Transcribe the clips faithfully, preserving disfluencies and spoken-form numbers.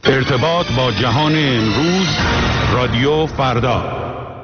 ارتباط با جهان امروز، رادیو فردا.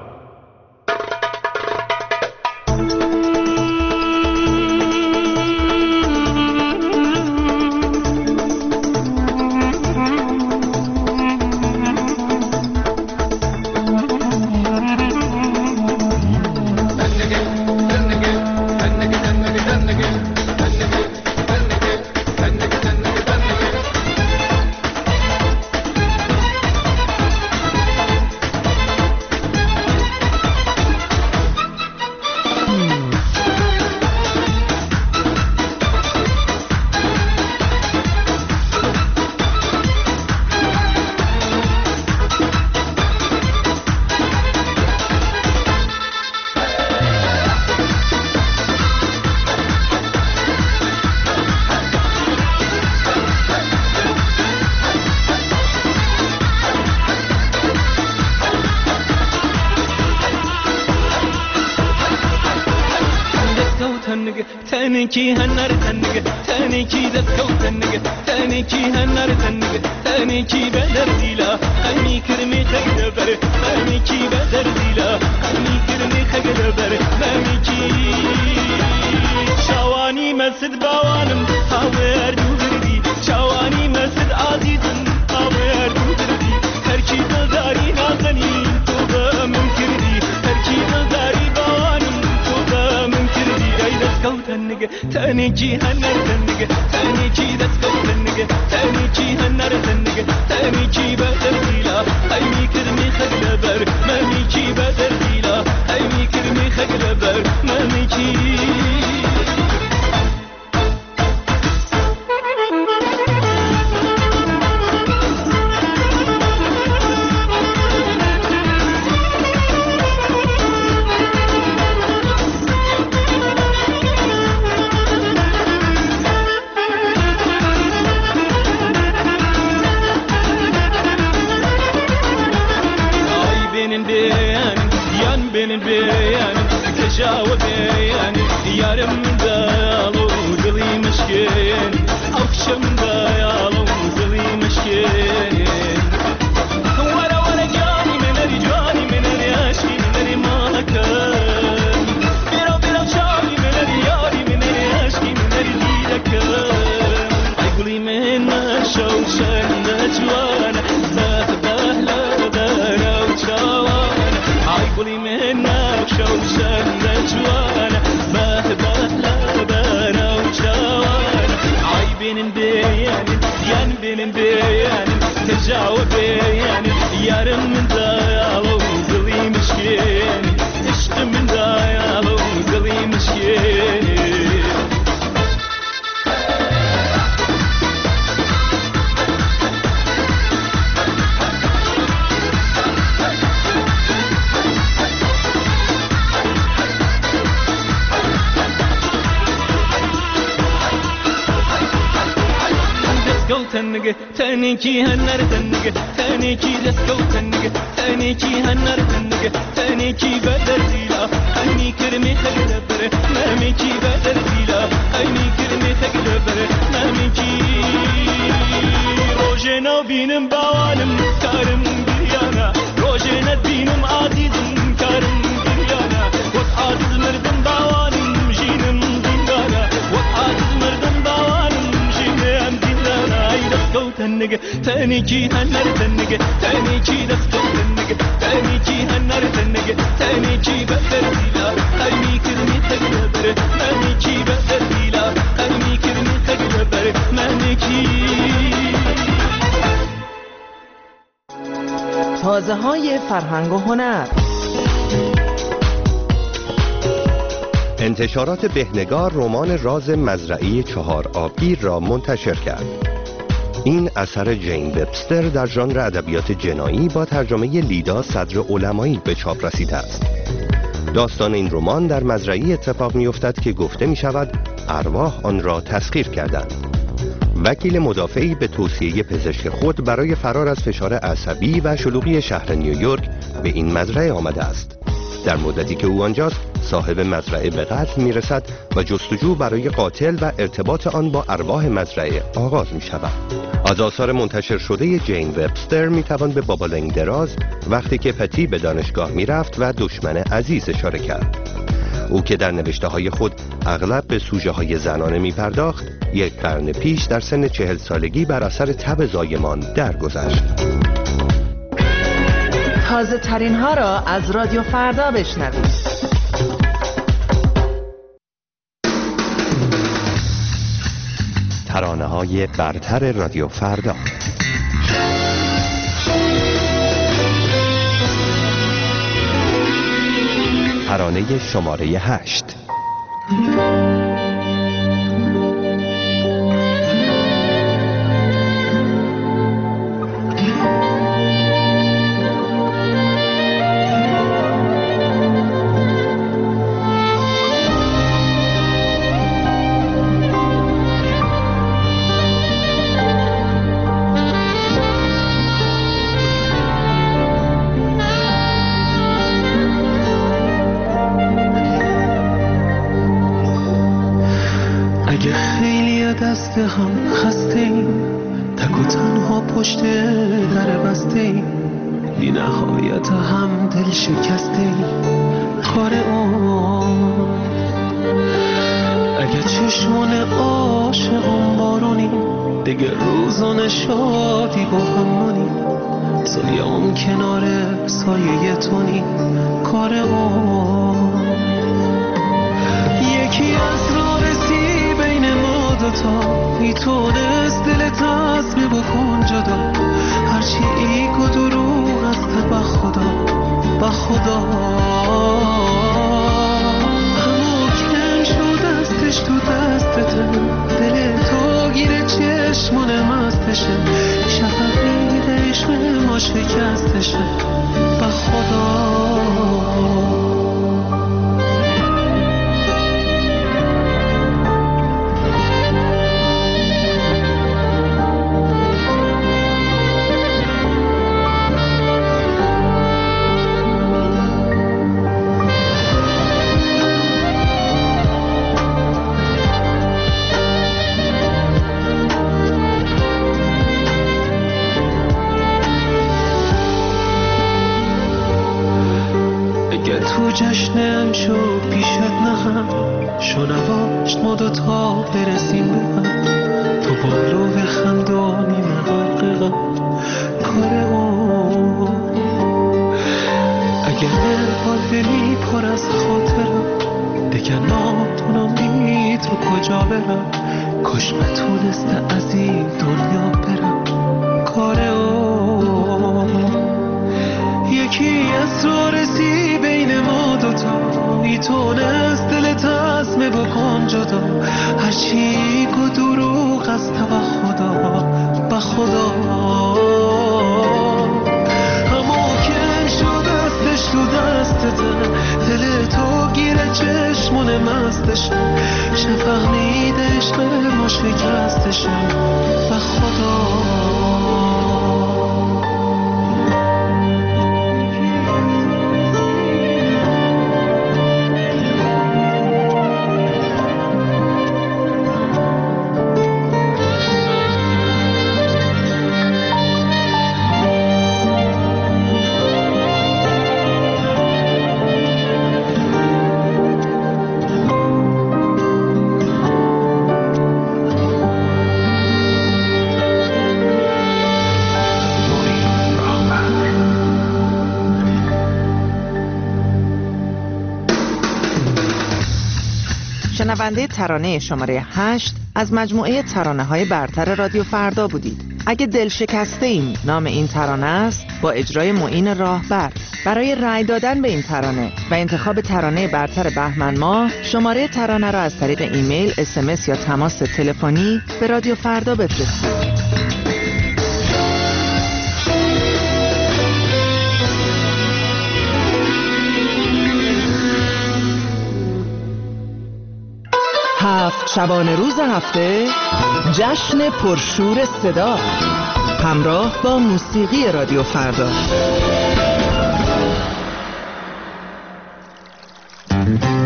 تانيكي هنر تنك تانيكي دسكو تنك تانيكي هنر تنك تانيكي بدر ديلا قلبي كرمي تقدر تانيكي بدر ديلا قلبي كرمي تقدر تانيكي شواني مسد باوانم هاور دوردي شواني مسد عزيزم هاور دوردي هركي دلداري نازني توبا ممكردي هركي دلداري باوانم توبا ممكردي تنك تانيكي هنر تنك تانيكي دسكو تنك تانيكي هنر تنك تانيكي بدر ديلا ايمي كرمي خجلبر ماميكي بدر ديلا ايمي كرمي خجلبر ماميكي benim beyanım tecavüz beyanım yarım dayalı dilim aşkın akşam dayalı dilim aşkın wala wala jani menari jani menari aşkı menari malakan bira bira jani menari yari menari aşkı menari dilakan ay guli menna shawshan najwana zat bahla dara uchawan ay guli menna shawshan najwana bahla dara uchawan ay benim beyanim yan benim beyanim tecavüz beyanim yarım dayalı dilim aşkın iştim dayalı dilim aşkın تنك تانيكي هنر تنك تانيكي دسكو تنك تانيكي هنر تنك تانيكي بدر ديلا ايني كرمي تقدر ماميكي بدر ديلا ايني كرمي تقدر ماميكي روجنا بينم باوانم كارم بريانا روجنا بينم عزيزم كارم بريانا وقعد مردم باوانم جينم زندانا وقعد مردم باوانم جينم زندانا دسكو تنك تانيكي هنر تنك تانيكي دسكو تنك تانيكي هنر تنك تانيكي بدر ديلا قلبي كرمي تقدر مانيكي بدر ديلا قلبي كرمي تقدر مانيكي تازه های فرهنگ و هنر. انتشارات بهنگار رمان راز مزرعه چهار آبگیر را منتشر کرد. این اثر جین وبستر در ژانر ادبیات جنایی با ترجمه لیدا صدر علمایی به چاپ رسیده است. داستان این رمان در مزرعه‌ای اتفاق می‌افتد که گفته می‌شود ارواح آن را تسخیر کردند. وکیل مدافعی به توصیه پزشک خود برای فرار از فشار عصبی و شلوغی شهر نیویورک به این مزرعه آمده است. در مدتی که او آنجاست صاحب مزرعه به قتل میرسد و جستجو برای قاتل و ارتباط آن با ارواح مزرعه آغاز می شود. از آثار منتشر شده جین وبستر می توان به بابا لنگ دراز وقتی که پتی به دانشگاه می رفت و دشمن عزیز اشاره کرد. او که در نوشته های خود اغلب به سوژه های زنانه می پرداخت، یک قرن پیش در سن چهل سالگی بر اثر تب زایمان درگذشت. تازه ترین ها را از رادیو فردا بشنوید. ترانه های برتر رادیو فردا. ترانه شماره هشت. هم خسته ایم، تک و تنها پشت در بسته ایم، بی نهایت هم دل شکسته ایم. کار اون اگه چشمان عاشقان بارونی، دیگه روزان شادی با هم مونی، سایه‌ام کنار سایه تونی. کار اون یکی از راه رسی بین ما دوتا، میتونست دلت عزم بکن جدا، هرچی ایک و دروغ است به خدا، به خدا. همو کم شد دستش تو دستته، دل تو گیره چشمون مستشه، شفق میده عشق ما شکستشه، به خدا. جشنم شو پیشت نهم، شو نباشت ما دوتا برسیم به هم، تو بالو به خندانی مغرق غم. کار اون اگر نرهاد دلی پر از خاطرم، دیگه ناتونم بید رو کجا برم، کاش نتونسته از این دنیا برم. کار اون یکی از رو رسی بین ما دوتا، میتونست دلت عزم بکن جدا، هرچی که دروغ است به خدا، به خدا. همو کن شد دستش تو دستته، دل تو گیره چشمون مستشه، شفق میده عشق ما شکستشه، به خدا. شنونده ترانه شماره هشت از مجموعه ترانه های برتر رادیو فردا بودید. اگه دل شکسته ایم نام این ترانه است، با اجرای معین راهبر. برای رأی دادن به این ترانه و انتخاب ترانه برتر بهمن ماه، شماره ترانه را از طریق ایمیل، اس ام اس یا تماس تلفنی به رادیو فردا بفرستید. هفت شبانه روز هفته جشن پرشور صدا همراه با موسیقی رادیو فردا.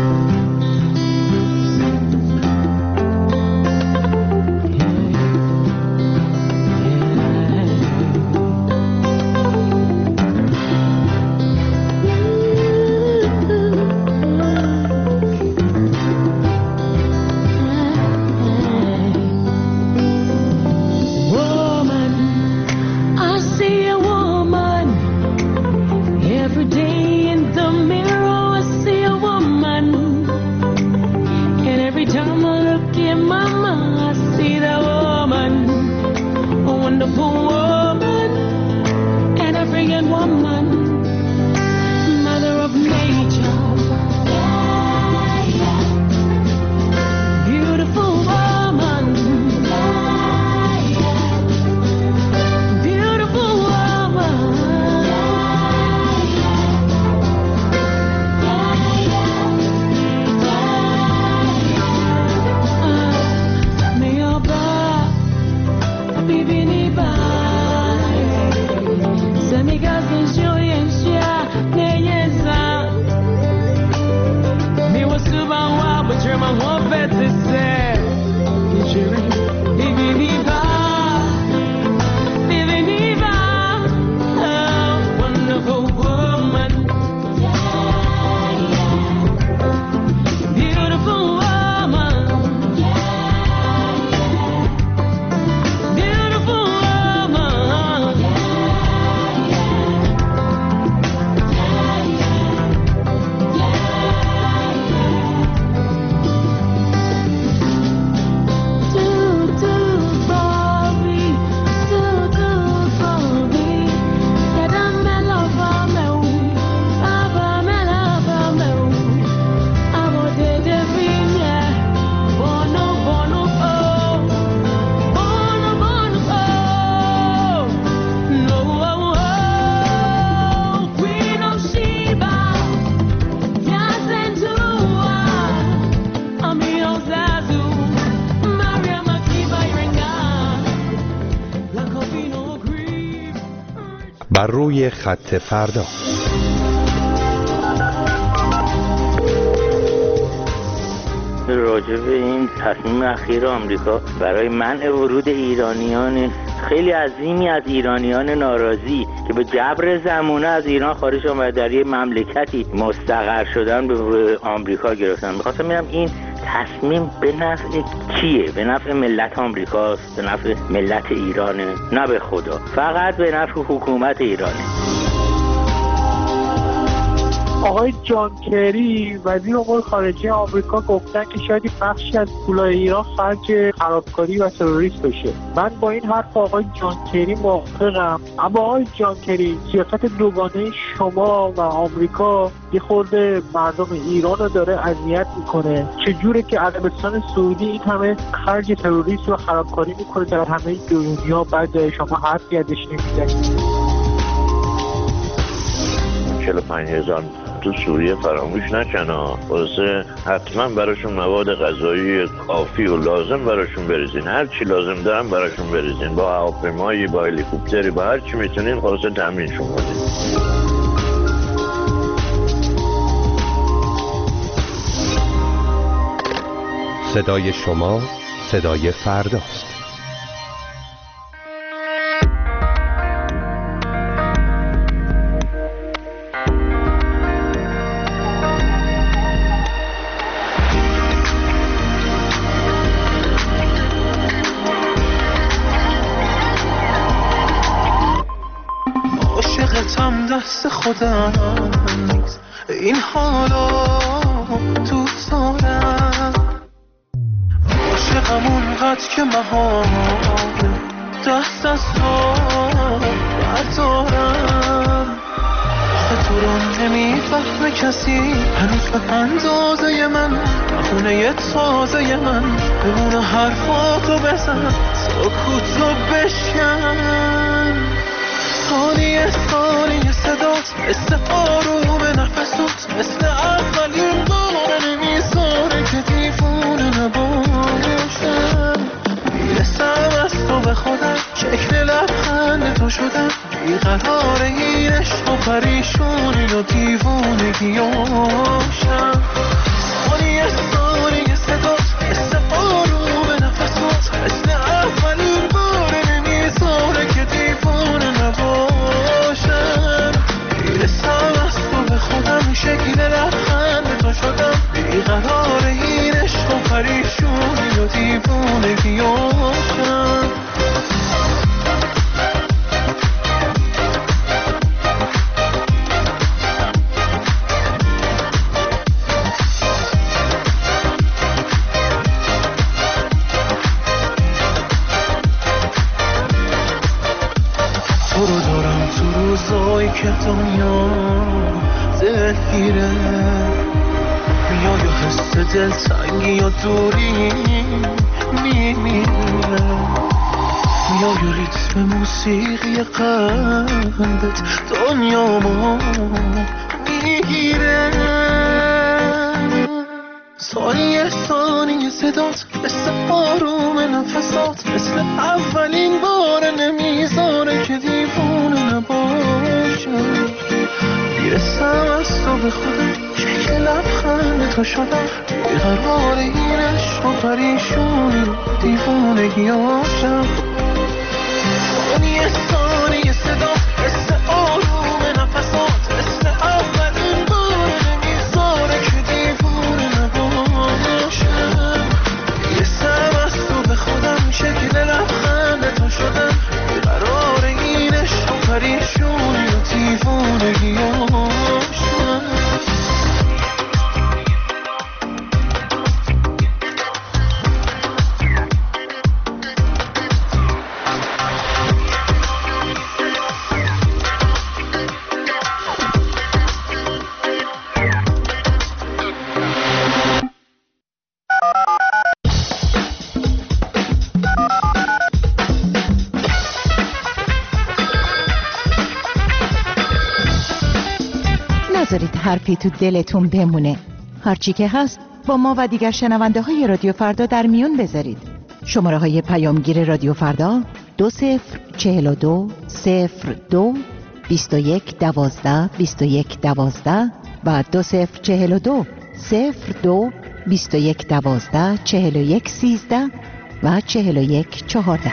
wonderful woman, an African woman, mother of nature. Beautiful woman, beautiful woman. Miaba, bibini ba, samiga zinjo yensha neyeza. Mi wasuba wa, but you're my one better set. Bibini ba, bibini ba, oh, wonderful woman, beautiful woman, beautiful woman. Do do Bobby, do do Bobby, cada mela vameu, aba mela vameu, abo de de vinha, bono bono oh, bono bono oh, no oh oh, Queen of Sheba, Yazentua, Amio Zazu, Maria Makiba Irenga, La Covino Grief. بر روی خط فردا. راجع به این تصمیم اخیر آمریکا برای منع ورود ایرانیان خیلی عظیمی از ایرانیان ناراضی که به جبر زمانه از ایران خارج آمدن در یه مملکتی مستقر شدن به آمریکا گرفتن. می‌خواستم ببینم این تصمیم به نفع کیه؟ به نفع ملت آمریکاست؟ به نفع ملت ایرانه؟ نه به خدا، فقط به نفع حکومت ایرانه. آقای جان کری وزیر امور خارجه آمریکا گفتن که شاید بخشی از پولای ایران خرج خرابکاری و تروریسم بشه. من با این حرف آقای جان کری موافقم، اما آقای جان کری سیاست دوگانه شما و آمریکا یه خورده مردم ایران رو داره اذیت میکنه. چجوره که عربستان سعودی این همه خرج تروریسم و خرابکاری میکنه در همه دنیا، بعد شما حرفی ازش نمیزنید؟ چهل و پنج هزار تو سوریه فراموش نکنه، واسه حتما براشون مواد غذایی کافی و لازم براشون بریزین، هر چی لازم دارن براشون بریزین، با هواپیمایی، با هلیکوپتری، با هر چی میتونین خلاصه تامینشون کنین. صدای شما صدای فرداست. عاشقتم دست خودم نیست، این حالا دوست دارم، عاشقم اونقدر که محاله دست از تو بردارم. آخه تو رو نمیفهمه کسی هنوز به اندازه من، خونه تازه من بمونه حرفاتو بزن، سکوتو بشکن. ثانیه ثانیه صدات مثل آروم نفسات، مثل اولین بار نمیذاره که دیوونه نباشم. میرسم از تو به خودم، شکل لبخند تو شدم، بیقرار این عشق و پریشونی و دیوونگیاشم. ثانیه ثانیه صدات مثل آروم نفسات، مثل اولین بار نمیذاره که دیوونه نباشم. میرسم از تو به خودم، شکل لبخند تو شدم، بیقرار این عشق و پریشونی و دیوونگیاشم. تو روزایی که دنیا دلگیره یا یا حس دلتنگی یا دوری میمیره یا یا ریتم موسیقی قلبت دنیامو میگیره ثانیه ثانیه صدات مثل آروم نفسات مثل اولین بار نمیذاره که دیوونه نباشم میرسم از تو به خودم شکل لبخند تو شدم بیقرار این عشق و پریشونی دیوونگیاشم ثانیه ثانیه صدات مثل آروم نفسات مثل اولین بار نمیذاره که دیوونه نباشم میرسم از تو به خودم شکل لبخند تو شدم بیقرار این عشق و پریشونی و دیوونگیاشم نذارید حرفی تو دلتون بمونه. هرچی که هست با ما و دیگر شنونده های رادیو فردا در میون بذارید. شماره های پیامگیر رادیو فردا دو صفر چهل و دو صفر دو بیست و یک دوازده بیست و یک دوازده و دو صفر چهل و دو صفر دو بیست و یک دوازده چهل و یک سیزده و چهل و یک چهارده.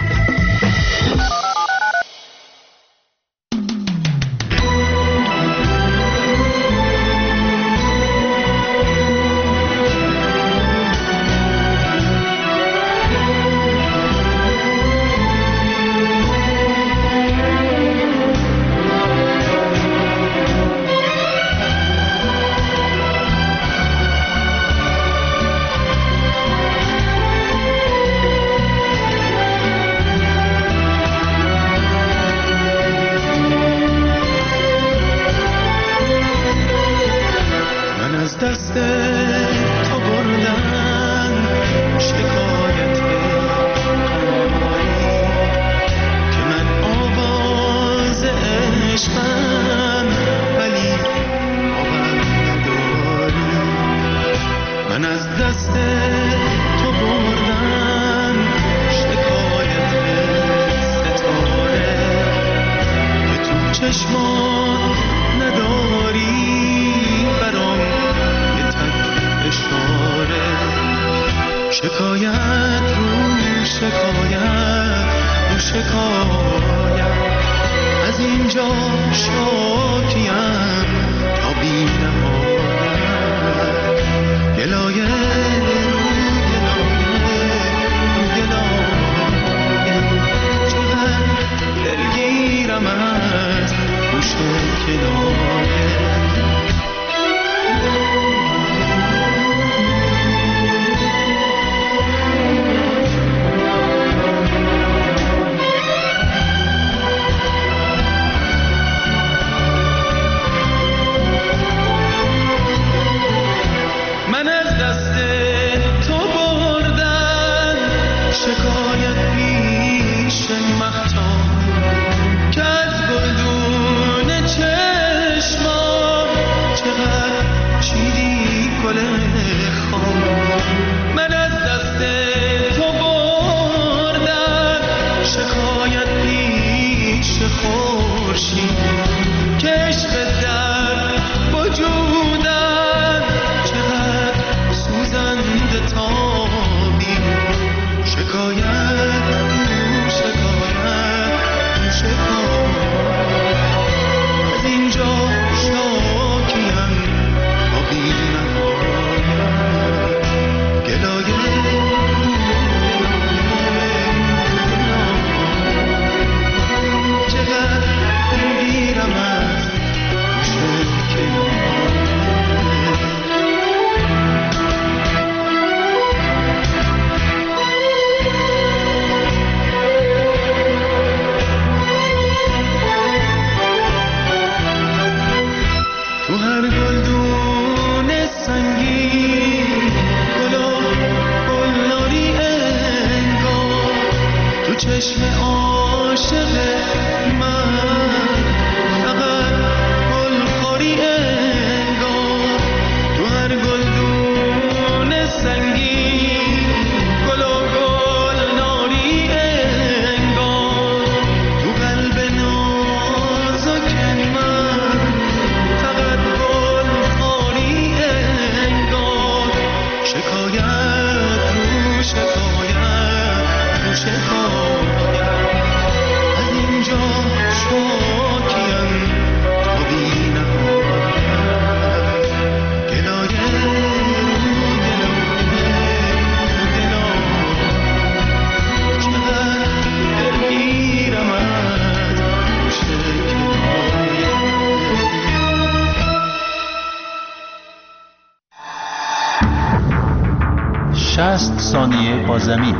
ثانیه با زمین.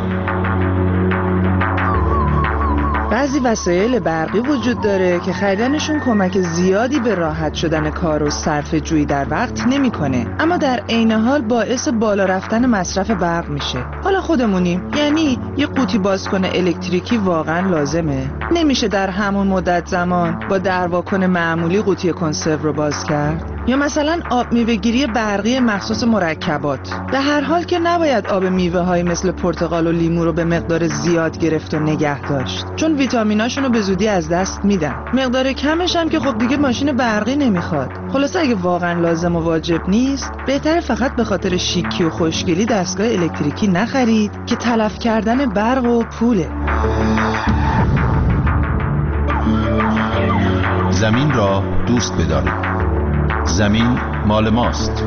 بعضی وسایل برقی وجود داره که خریدنشون کمک زیادی به راحت شدن کار و صرفه جویی در وقت نمیکنه، اما در عین حال باعث بالا رفتن مصرف برق میشه. حالا خودمونیم، یعنی یه قوطی بازکن الکتریکی واقعا لازمه؟ نمیشه در همون مدت زمان با درواکن معمولی قوطی کنسرو رو باز کرد؟ یا مثلا آب میوه‌گیری برقی مخصوص مرکبات. به هر حال که نباید آب میوه های مثل پرتقال و لیمو رو به مقدار زیاد گرفت و نگه داشت، چون ویتامیناشون رو به زودی از دست میدن. مقدار کمش هم که خب دیگه ماشین برقی نمیخواد. خلاصه اگه واقعا لازم و واجب نیست، بهتره فقط به خاطر شیکی و خوشگلی دستگاه الکتریکی نخرید که تلف کردن برق و پوله. زمین را دوست بدارید. زمین مال ماست.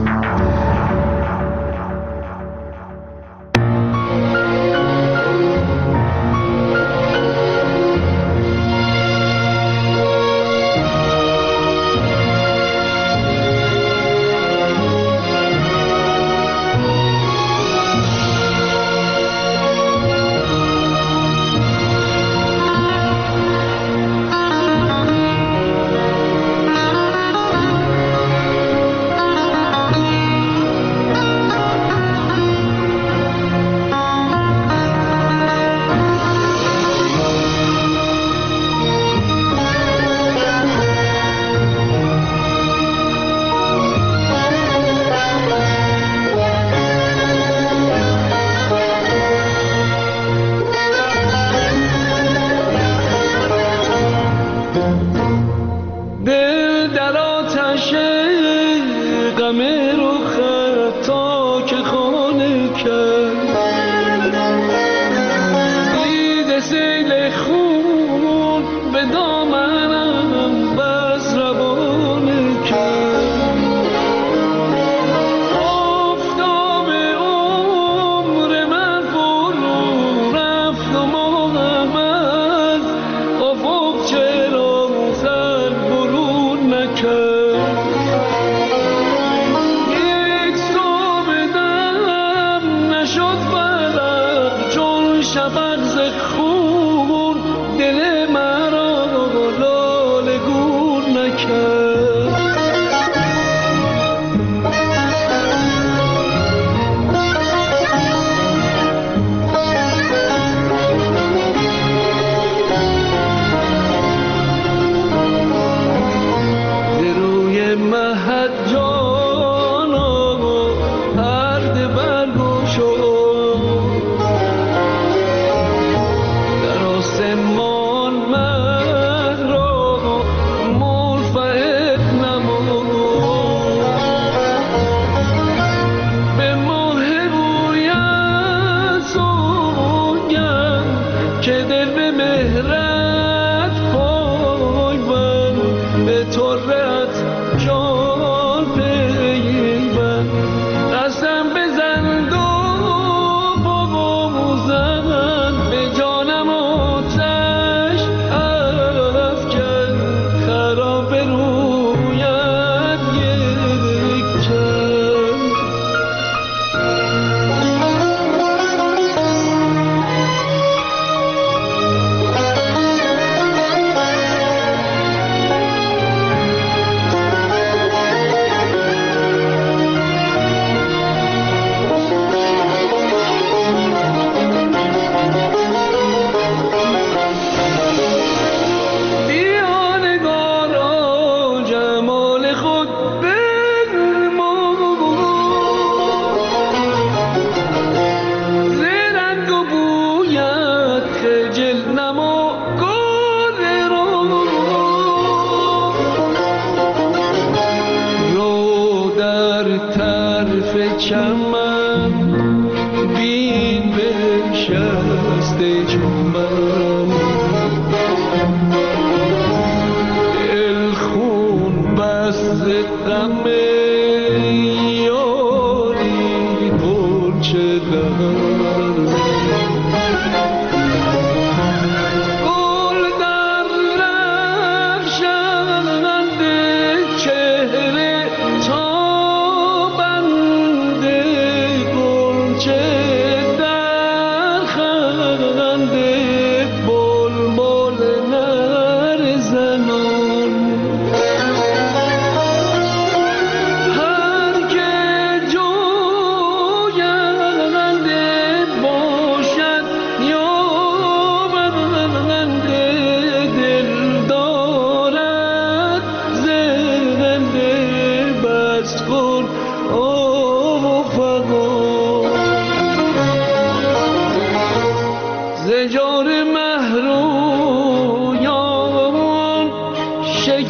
چهره تا بنده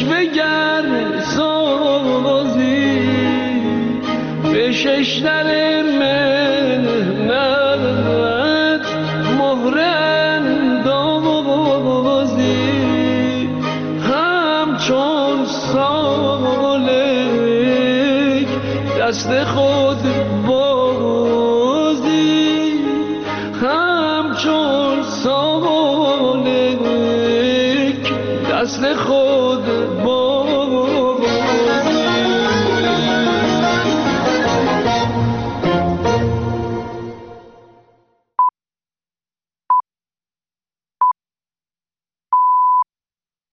شکوه گر سازی به ششتر منت مهر اندازی همچون سالک دست خود بازی همچون سالک دست خود بازی